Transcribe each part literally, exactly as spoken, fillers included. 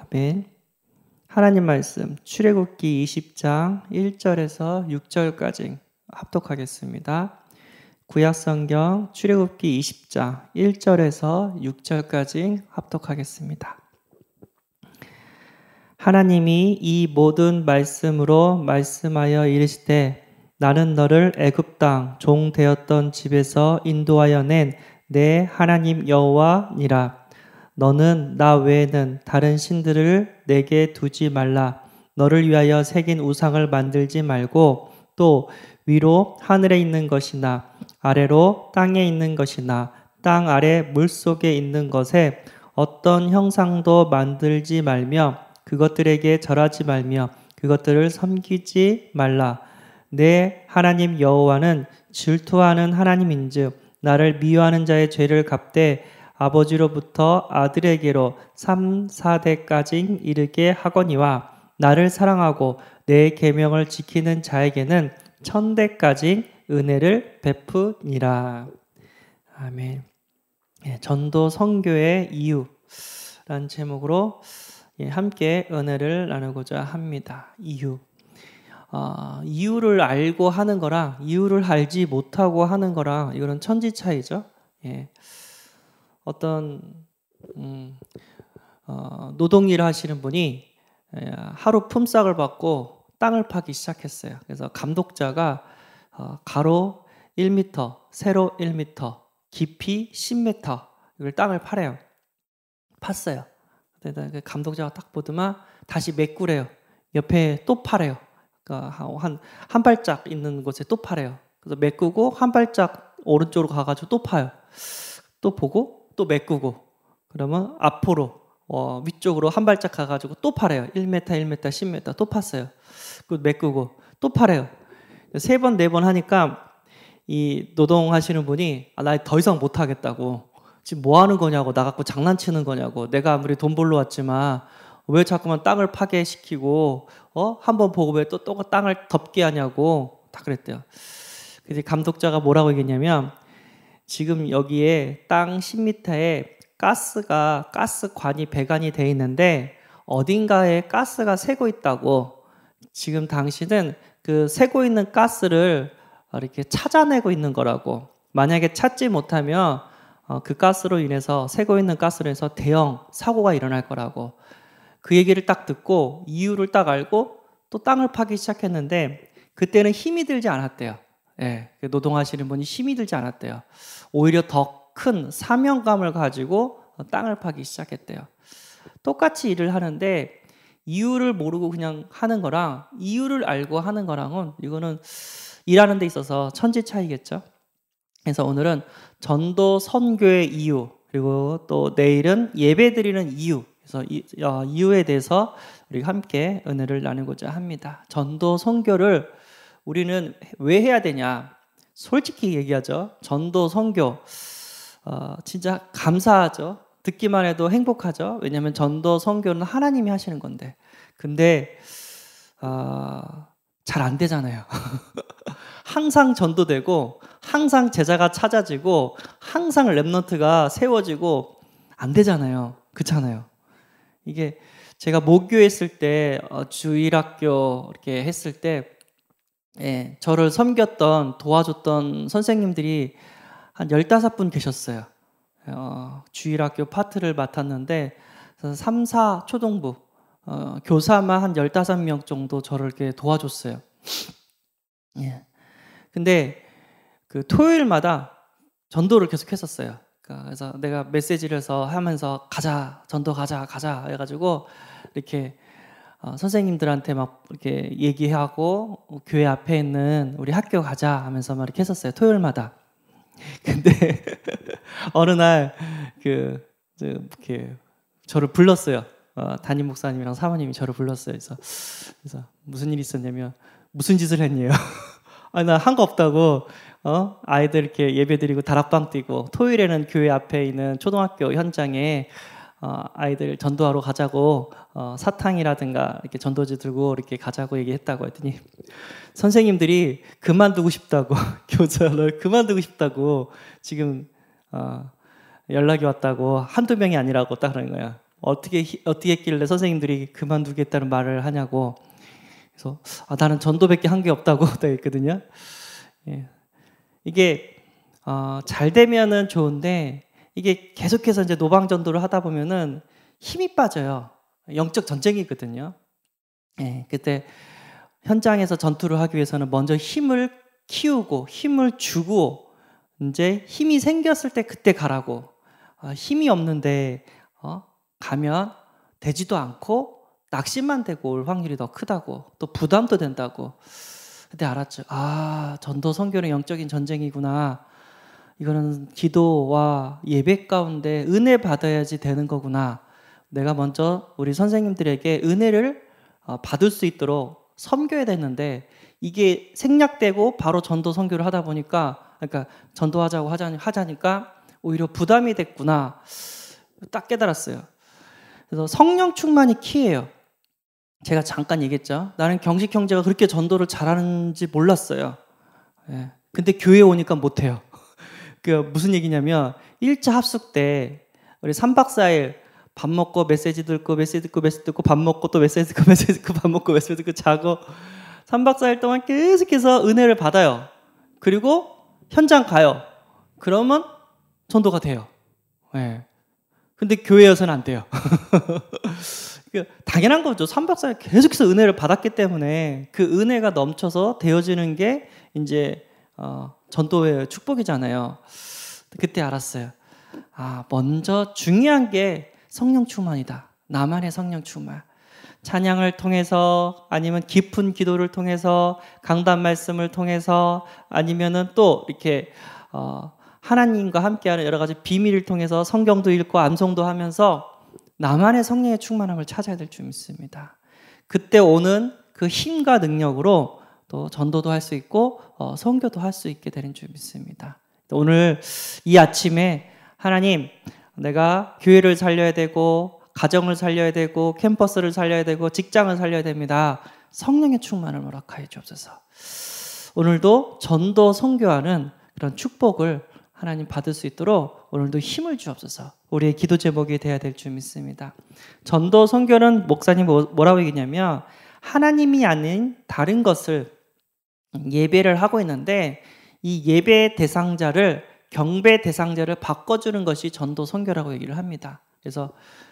아멘. 하나님 말씀 출애굽기 이십 장 일 절에서 육 절까지 합독하겠습니다. 구약성경 출애굽기 이십 장 일 절에서 육 절까지 합독하겠습니다. 하나님이 이 모든 말씀으로 말씀하여 이르시되 나는 너를 애굽 땅 종 되었던 집에서 인도하여 낸 내 하나님 여호와니라. 너는 나 외에는 다른 신들을 내게 두지 말라. 너를 위하여 새긴 우상을 만들지 말고 또 위로 하늘에 있는 것이나 아래로 땅에 있는 것이나 땅 아래 물속에 있는 것에 어떤 형상도 만들지 말며 그것들에게 절하지 말며 그것들을 섬기지 말라. 내 하나님 여호와는 질투하는 하나님인즉 나를 미워하는 자의 죄를 갚되 아버지로부터 아들에게로 삼, 사대까지 이르게 하거니와 나를 사랑하고 내 계명을 지키는 자에게는 천대까지 은혜를 베푸니라. 아멘. 예, 전도 선교의 이유라는 제목으로 예, 함께 은혜를 나누고자 합니다. 이유. 어, 이유를 알고 하는 거랑 이유를 알지 못하고 하는 거랑 이거는 천지 차이죠. 예. 어떤 음, 어, 노동일 하시는 분이 예, 하루 품삯을 받고 땅을 파기 시작했어요. 그래서 감독자가 어, 가로 일 미터, 세로 일 미터, 깊이 십 미터 이걸 땅을 파래요. 팠어요. 그러니까 감독자가 딱 보더만 다시 메꾸래요. 옆에 또 파래요. 한, 한 발짝 있는 곳에 또 파래요. 그래서 메꾸고 한 발짝 오른쪽으로 가가지고 또 파요. 또 보고 또 메꾸고 그러면 앞으로 어, 위쪽으로 한 발짝 가가지고 또 파래요. 일 미터, 일 미터, 십 미터 또 팠어요. 그 메꾸고 또 파래요. 세 번, 네 번 하니까 이 노동하시는 분이 아, 나 더 이상 못 하겠다고. 지금 뭐 하는 거냐고, 나 갖고 장난치는 거냐고. 내가 아무리 돈 벌러 왔지만 왜 자꾸만 땅을 파괴시키고 어? 한번 보고 왜 또 또 땅을 덮게 하냐고 다 그랬대요. 그래서 감독자가 뭐라고 얘기했냐면 지금 여기에 땅 십 미터에 가스가 가스관이 배관이 돼 있는데 어딘가에 가스가 새고 있다고. 지금 당신은 그 새고 있는 가스를 이렇게 찾아내고 있는 거라고. 만약에 찾지 못하면 그 가스로 인해서 새고 있는 가스로 인해서 대형 사고가 일어날 거라고. 그 얘기를 딱 듣고 이유를 딱 알고 또 땅을 파기 시작했는데 그때는 힘이 들지 않았대요. 예, 노동하시는 분이 힘이 들지 않았대요. 오히려 더 큰 사명감을 가지고 땅을 파기 시작했대요. 똑같이 일을 하는데 이유를 모르고 그냥 하는 거랑 이유를 알고 하는 거랑은 이거는 일하는 데 있어서 천지 차이겠죠. 그래서 오늘은 전도 선교의 이유 그리고 또 내일은 예배 드리는 이유 그래서 이, 어, 이유에 대해서 우리가 함께 은혜를 나누고자 합니다. 전도 선교를 우리는 왜 해야 되냐? 솔직히 얘기하죠. 전도 선교 어, 진짜 감사하죠. 듣기만 해도 행복하죠. 왜냐하면 전도 선교는 하나님이 하시는 건데 근데 어, 잘 안 되잖아요. 항상 전도되고 항상 제자가 찾아지고 항상 랩런트가 세워지고 안 되잖아요. 그렇잖아요. 이게 제가 모교에 있을 때 어, 주일학교 이렇게 했을 때 예, 저를 섬겼던 도와줬던 선생님들이 한 열다섯 분 계셨어요. 어, 주일학교 파트를 맡았는데 삼, 사 초등부 어, 교사만 한 열다섯 명 정도 저를 이렇게 도와줬어요. 예. 근데 그 토요일마다 전도를 계속 했었어요. 그래서 내가 메시지를 해서 하면서 가자, 전도 가자, 가자 해가지고 이렇게 어, 선생님들한테 막 이렇게 얘기하고 교회 앞에 있는 우리 학교 가자 하면서 막 이렇게 했었어요. 토요일마다. 근데 어느 날 그 이렇게 저를 불렀어요. 어, 담임 목사님이랑 사모님이 저를 불렀어요. 그래서, 그래서 무슨 일이 있었냐면 무슨 짓을 했니요? 아, 나 한 거 없다고. 어? 아이들 이렇게 예배드리고 다락방 뛰고 토요일에는 교회 앞에 있는 초등학교 현장에 어, 아이들 전도하러 가자고 어, 사탕이라든가 이렇게 전도지 들고 이렇게 가자고 얘기했다고 했더니 선생님들이 그만두고 싶다고 교사를 그만두고 싶다고 지금 어, 연락이 왔다고 한두 명이 아니라고 딱 그러는 거야. 어떻게 어떻게 했길래 선생님들이 그만두겠다는 말을 하냐고. 그래서 아, 나는 전도밖에 한 게 없다고 했거든요. 예. 이게 어, 잘 되면은 좋은데 이게 계속해서 이제 노방 전도를 하다 보면은 힘이 빠져요. 영적 전쟁이거든요. 예, 그때 현장에서 전투를 하기 위해서는 먼저 힘을 키우고 힘을 주고 이제 힘이 생겼을 때 그때 가라고. 어, 힘이 없는데 어, 가면 되지도 않고 낙심만 되고 올 확률이 더 크다고, 또 부담도 된다고. 그때 알았죠. 아, 전도 선교는 영적인 전쟁이구나. 이거는 기도와 예배 가운데 은혜 받아야지 되는 거구나. 내가 먼저 우리 선생님들에게 은혜를 받을 수 있도록 섬겨야 되는데 이게 생략되고 바로 전도 선교를 하다 보니까, 그러니까 전도하자고 하자니까 오히려 부담이 됐구나. 딱 깨달았어요. 그래서 성령 충만이 키예요. 제가 잠깐 얘기했죠. 나는 경식 형제가 그렇게 전도를 잘하는지 몰랐어요. 예. 근데 교회에 오니까 못해요. 그 무슨 얘기냐면 일 차 합숙 때 우리 삼 박 사 일 밥 먹고 메시지 듣고 메시지 듣고 메시지 듣고 밥 먹고 또 메시지 듣고 메시지 듣고 밥 먹고 메시지 듣고 자고 삼 박 사 일 동안 계속해서 은혜를 받아요. 그리고 현장 가요. 그러면 전도가 돼요. 예. 근데 교회여서는 안 돼요. 당연한 거죠. 삼 박 사 일 계속해서 은혜를 받았기 때문에 그 은혜가 넘쳐서 되어지는 게 이제 어, 전도의 축복이잖아요. 그때 알았어요. 아, 먼저 중요한 게 성령 충만이다. 나만의 성령 충만. 찬양을 통해서 아니면 깊은 기도를 통해서 강단 말씀을 통해서 아니면은 또 이렇게 어, 하나님과 함께하는 여러 가지 비밀을 통해서 성경도 읽고 암송도 하면서 나만의 성령의 충만함을 찾아야 될 줄 믿습니다. 그때 오는 그 힘과 능력으로 또 전도도 할 수 있고 어, 선교도 할 수 있게 되는 줄 믿습니다. 오늘 이 아침에 하나님, 내가 교회를 살려야 되고 가정을 살려야 되고 캠퍼스를 살려야 되고 직장을 살려야 됩니다. 성령의 충만을 허락하여 주옵소서. 오늘도 전도 선교하는 그런 축복을 하나님 받을 수 있도록 오늘도 힘을 주옵소서. 우리의 기도 제목이 되어야 될 줄 믿습니다. 전도 선교는 목사님 뭐라고 얘기냐면 하나님이 아닌 다른 것을 예배를 하고 있는데 이 예배 대상자를 경배 대상자를 바꿔주는 것이 전도 선교라고 얘기를 합니다. 그래서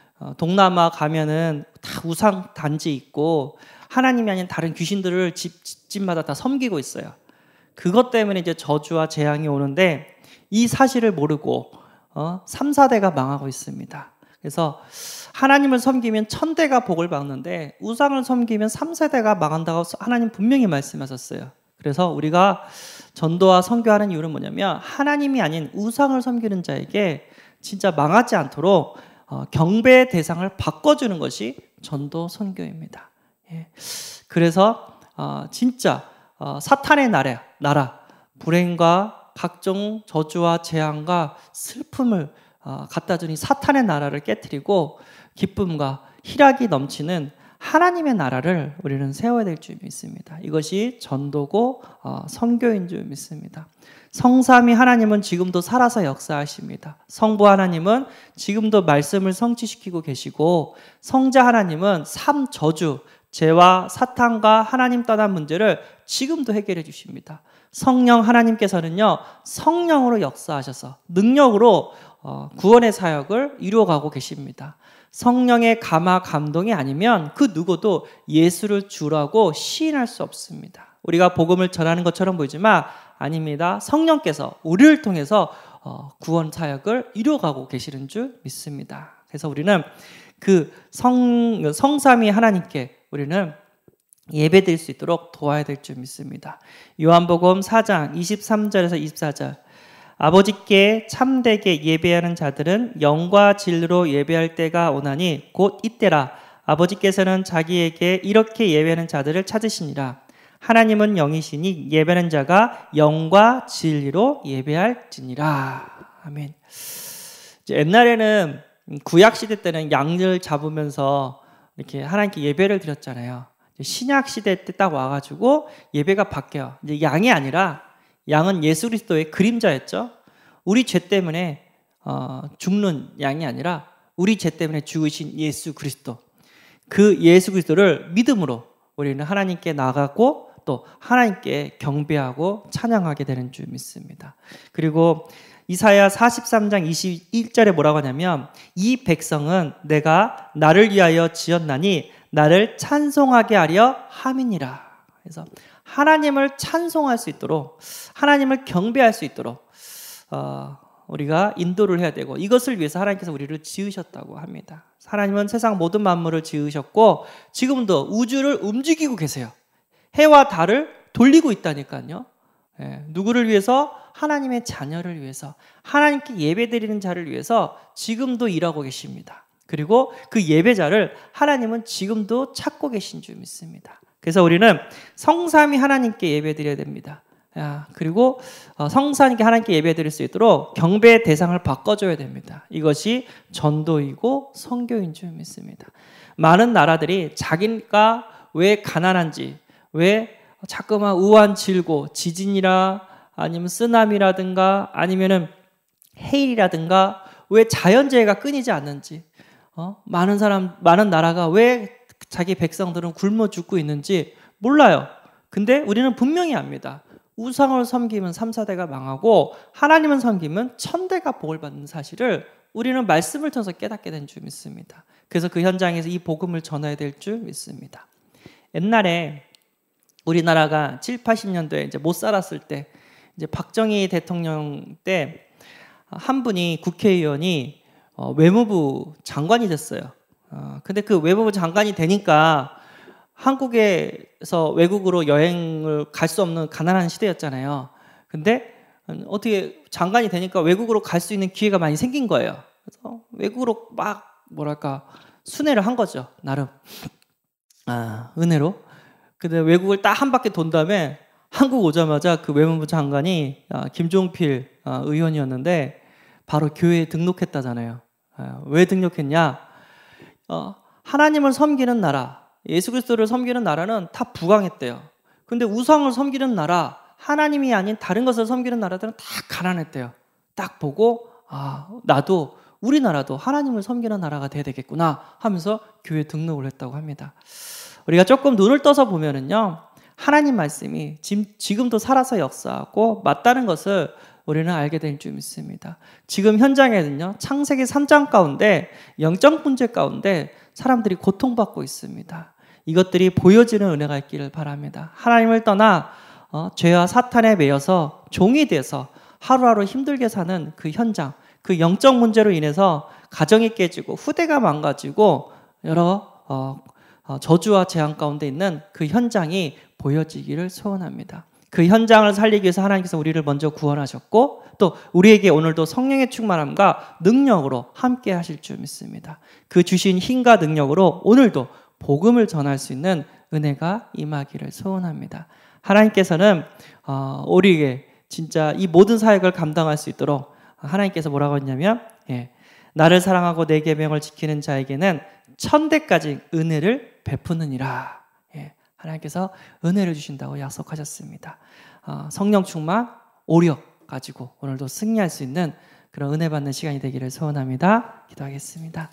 동남아 가면은 다 우상 단지 있고 하나님이 아닌 다른 귀신들을 집, 집집마다 다 섬기고 있어요. 그것 때문에 이제 저주와 재앙이 오는데 이 사실을 모르고 어, 삼, 사 대가 망하고 있습니다. 그래서 하나님을 섬기면 천대가 복을 받는데 우상을 섬기면 삼 세대가 망한다고 하나님 분명히 말씀하셨어요. 그래서 우리가 전도와 선교하는 이유는 뭐냐면 하나님이 아닌 우상을 섬기는 자에게 진짜 망하지 않도록 어, 경배의 대상을 바꿔주는 것이 전도 선교입니다. 예. 그래서 어, 진짜 어, 사탄의 나라, 나라, 불행과 각종 저주와 재앙과 슬픔을 어, 갖다 주니 사탄의 나라를 깨트리고 기쁨과 희락이 넘치는 하나님의 나라를 우리는 세워야 될 줄 믿습니다. 이것이 전도고 어, 선교인 줄 믿습니다. 성삼위 하나님은 지금도 살아서 역사하십니다. 성부 하나님은 지금도 말씀을 성취시키고 계시고 성자 하나님은 삼 저주, 죄와 사탄과 하나님 떠난 문제를 지금도 해결해 주십니다. 성령 하나님께서는요, 성령으로 역사하셔서 능력으로 어, 구원의 사역을 이루어가고 계십니다. 성령의 감화 감동이 아니면 그 누구도 예수를 주라고 시인할 수 없습니다. 우리가 복음을 전하는 것처럼 보이지만 아닙니다. 성령께서 우리를 통해서 어, 구원 사역을 이루어가고 계시는 줄 믿습니다. 그래서 우리는 그 성, 성삼위 하나님께 우리는 예배드릴 수 있도록 도와야 될 줄 믿습니다. 요한복음 사 장 이십삼 절에서 이십사 절, 아버지께 참되게 예배하는 자들은 영과 진리로 예배할 때가 오나니 곧 이때라. 아버지께서는 자기에게 이렇게 예배하는 자들을 찾으시니라. 하나님은 영이시니 예배하는 자가 영과 진리로 예배할지니라. 아멘. 옛날에는 구약 시대 때는 양을 잡으면서 이렇게 하나님께 예배를 드렸잖아요. 신약 시대 때 딱 와가지고 예배가 바뀌어요. 이제 양이 아니라 양은 예수 그리스도의 그림자였죠. 우리 죄 때문에 어, 죽는 양이 아니라 우리 죄 때문에 죽으신 예수 그리스도, 그 예수 그리스도를 믿음으로 우리는 하나님께 나가고 또 하나님께 경배하고 찬양하게 되는 줄 믿습니다. 그리고 이사야 사십삼 장 이십일 절에 뭐라고 하냐면 이 백성은 내가 나를 위하여 지었나니 나를 찬송하게 하려 함이니라. 그래서 하나님을 찬송할 수 있도록, 하나님을 경배할 수 있도록 어, 우리가 인도를 해야 되고, 이것을 위해서 하나님께서 우리를 지으셨다고 합니다. 하나님은 세상 모든 만물을 지으셨고 지금도 우주를 움직이고 계세요. 해와 달을 돌리고 있다니까요. 예, 누구를 위해서? 하나님의 자녀를 위해서, 하나님께 예배드리는 자를 위해서 지금도 일하고 계십니다. 그리고 그 예배자를 하나님은 지금도 찾고 계신 줄 믿습니다. 그래서 우리는 성삼위 하나님께 예배드려야 됩니다. 야, 그리고 성삼위께 하나님께 예배드릴 수 있도록 경배의 대상을 바꿔줘야 됩니다. 이것이 전도이고 선교인 줄 믿습니다. 많은 나라들이 자기가 왜 가난한지, 왜 자꾸만 우한 질고 지진이라 아니면 쓰나미라든가 아니면은 해일이라든가 왜 자연재해가 끊이지 않는지, 어? 많은 사람, 많은 나라가 왜 자기 백성들은 굶어 죽고 있는지 몰라요. 근데 우리는 분명히 압니다. 우상을 섬기면 삼, 사대가 망하고 하나님을 섬기면 천대가 복을 받는 사실을 우리는 말씀을 통해서 깨닫게 된 줄 믿습니다. 그래서 그 현장에서 이 복음을 전해야 될 줄 믿습니다. 옛날에 우리나라가 칠, 팔십 년도에 이제 못 살았을 때, 이제 박정희 대통령 때 한 분이 국회의원이 어, 외무부 장관이 됐어요. 어, 근데 그 외무부 장관이 되니까 한국에서 외국으로 여행을 갈 수 없는 가난한 시대였잖아요. 근데 어떻게 장관이 되니까 외국으로 갈 수 있는 기회가 많이 생긴 거예요. 그래서 외국으로 막 뭐랄까 순회를 한 거죠, 나름. 아, 은혜로. 근데 외국을 딱 한 바퀴 돈 다음에 한국 오자마자 그 외무부 장관이 김종필 의원이었는데 바로 교회에 등록했다잖아요. 왜 등록했냐? 어, 하나님을 섬기는 나라, 예수 그리스도를 섬기는 나라는 다 부강했대요. 근데 우상을 섬기는 나라, 하나님이 아닌 다른 것을 섬기는 나라들은 다 가난했대요. 딱 보고 아, 나도 우리나라도 하나님을 섬기는 나라가 돼야 되겠구나 하면서 교회에 등록을 했다고 합니다. 우리가 조금 눈을 떠서 보면은요, 하나님 말씀이 지금도 살아서 역사하고 맞다는 것을 우리는 알게 될 줄 믿습니다. 지금 현장에는요, 창세기 삼 장 가운데 영적 문제 가운데 사람들이 고통받고 있습니다. 이것들이 보여지는 은혜가 있기를 바랍니다. 하나님을 떠나 어, 죄와 사탄에 매여서 종이 돼서 하루하루 힘들게 사는 그 현장, 그 영적 문제로 인해서 가정이 깨지고 후대가 망가지고 여러 어, 어, 저주와 재앙 가운데 있는 그 현장이 보여지기를 소원합니다. 그 현장을 살리기 위해서 하나님께서 우리를 먼저 구원하셨고 또 우리에게 오늘도 성령의 충만함과 능력으로 함께 하실 줄 믿습니다. 그 주신 힘과 능력으로 오늘도 복음을 전할 수 있는 은혜가 임하기를 소원합니다. 하나님께서는 어, 우리에게 진짜 이 모든 사역을 감당할 수 있도록 하나님께서 뭐라고 했냐면 예, 나를 사랑하고 내 계명을 지키는 자에게는 천대까지 은혜를 베푸느니라. 예, 하나님께서 은혜를 주신다고 약속하셨습니다. 어, 성령 충만, 오력 가지고 오늘도 승리할 수 있는 그런 은혜 받는 시간이 되기를 소원합니다. 기도하겠습니다.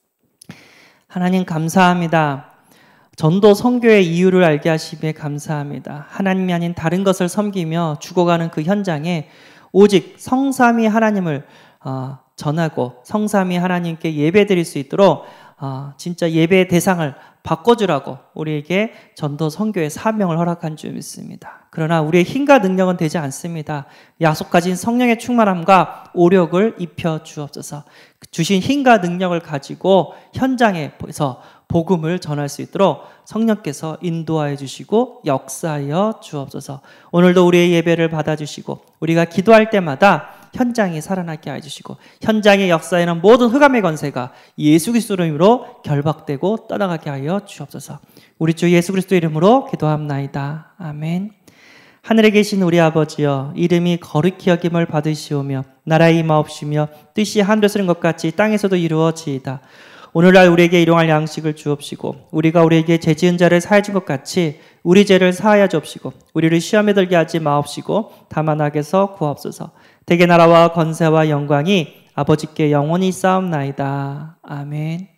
하나님 감사합니다. 전도 선교의 이유를 알게 하심에 감사합니다. 하나님이 아닌 다른 것을 섬기며 죽어가는 그 현장에 오직 성삼위 하나님을 어, 전하고 성삼위 하나님께 예배드릴 수 있도록 어, 진짜 예배의 대상을 바꿔주라고 우리에게 전도 선교의 사명을 허락한 줄 믿습니다. 그러나 우리의 힘과 능력은 되지 않습니다. 약속하신 성령의 충만함과 오력을 입혀 주옵소서. 주신 힘과 능력을 가지고 현장에서 복음을 전할 수 있도록 성령께서 인도하여 주시고 역사하여 주옵소서. 오늘도 우리의 예배를 받아주시고 우리가 기도할 때마다 현장이 살아나게 해주시고 현장의 역사에는 모든 흑암의 권세가 예수 그리스도 이름으로 결박되고 떠나가게 하여 주옵소서. 우리 주 예수 그리스도 이름으로 기도합나이다. 아멘. 하늘에 계신 우리 아버지여, 이름이 거룩히 여김을 받으시오며 나라의 임하옵시며 뜻이 하늘에서 이룬 것 같이 땅에서도 이루어지이다. 오늘날 우리에게 일용할 양식을 주옵시고 우리가 우리에게 죄 지은 자를 사하여 준 것 같이 우리 죄를 사하여 주옵시고 우리를 시험에 들게 하지 마옵시고 다만 악에서 구하옵소서. 대개 나라와 권세와 영광이 아버지께 영원히 싸움나이다. 아멘.